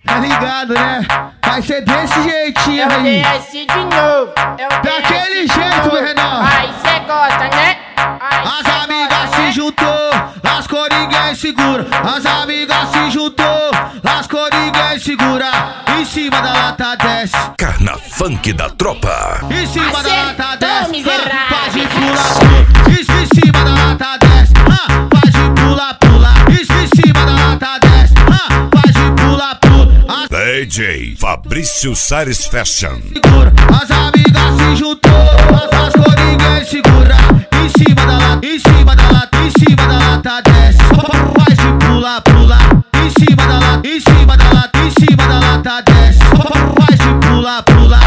Tá ligado, né? Vai ser desse jeitinho aí. Desce de novo. Daquele jeito, meu Renan. Aí cê gosta, né? As amigas se juntou, lascou, ninguém segura. As amigas se juntou, lascou, ninguém segura. Em cima da lata desce. Carna Funk da Tropa. Em cima da lata desce. Miserável. Faz de pula. Em cima da lata desce. Faz de pula, pula. Em cima da lata desce. Faz de pula, pula. DJ Fabrício Sares Fashion. As amigas se juntou, lascou, ninguém segura. Em cima da lata, em cima da lata, em cima da lata desce. Faz de pula, pula. Em cima da lata, em cima da lata, em cima da lata desce. Faz de pula, pula.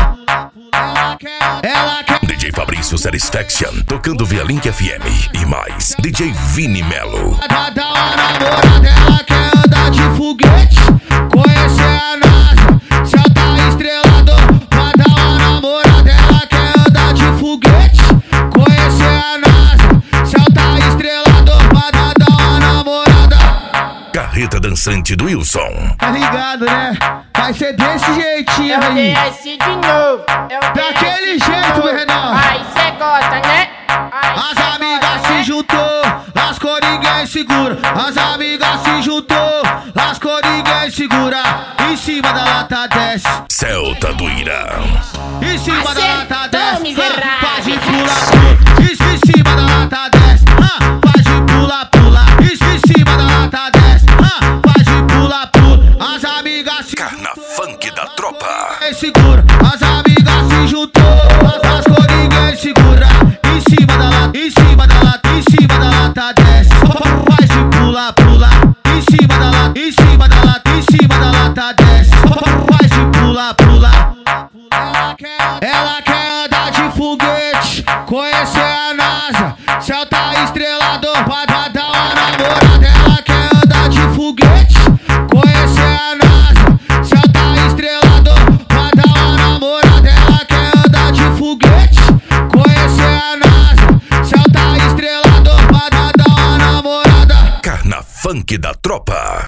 Ela quer. DJ Fabrício Sares Fashion, tocando via Link FM. E mais, DJ Vini Melo. Dar uma namorada, ela quer andar de foguete. Conhecer a NASA, céu tá estrelado. Pra dar uma namorada, ela quer andar de foguete. Conhecer a NASA, céu tá estrelado. Pra dar uma namorada. Carreta dançante do Wilson. Tá ligado, né? Vai ser desse jeitinho aí. Desce de novo. Daquele jeito, meu Renan. Aí cê gosta, né? As amigas se juntou, lascou, ninguém segura. As amigas se juntou, lascou, ninguém segura. Em cima da lata desce. Celta do Irã. Em cima da lata desce. miserável. Faz de pula, pula. Em cima da lata desce. Faz de pula, pula. Em cima da lata desce. Faz de pula, pula. As amigas se Carna Funk da Tropa. segura. As amigas se juntou, lascou, ninguém segura. Em cima da lata, em cima da lata, em cima da lata desce. Faz de pula, pula. Em cima da lata, em cima da lata, em cima da lata desce. Faz de pula, pula. Ela quer andar de foguete, conhecer a NASA, céu tá estrelado. Pra dar uma namorada, ela quer andar de foguete, conhecer a NASA, céu tá estrelado. Pra dar uma namorada, ela quer andar de foguete, conhecer a NASA, céu tá estrelado. Pra dar uma namorada. Carna Funk da Tropa.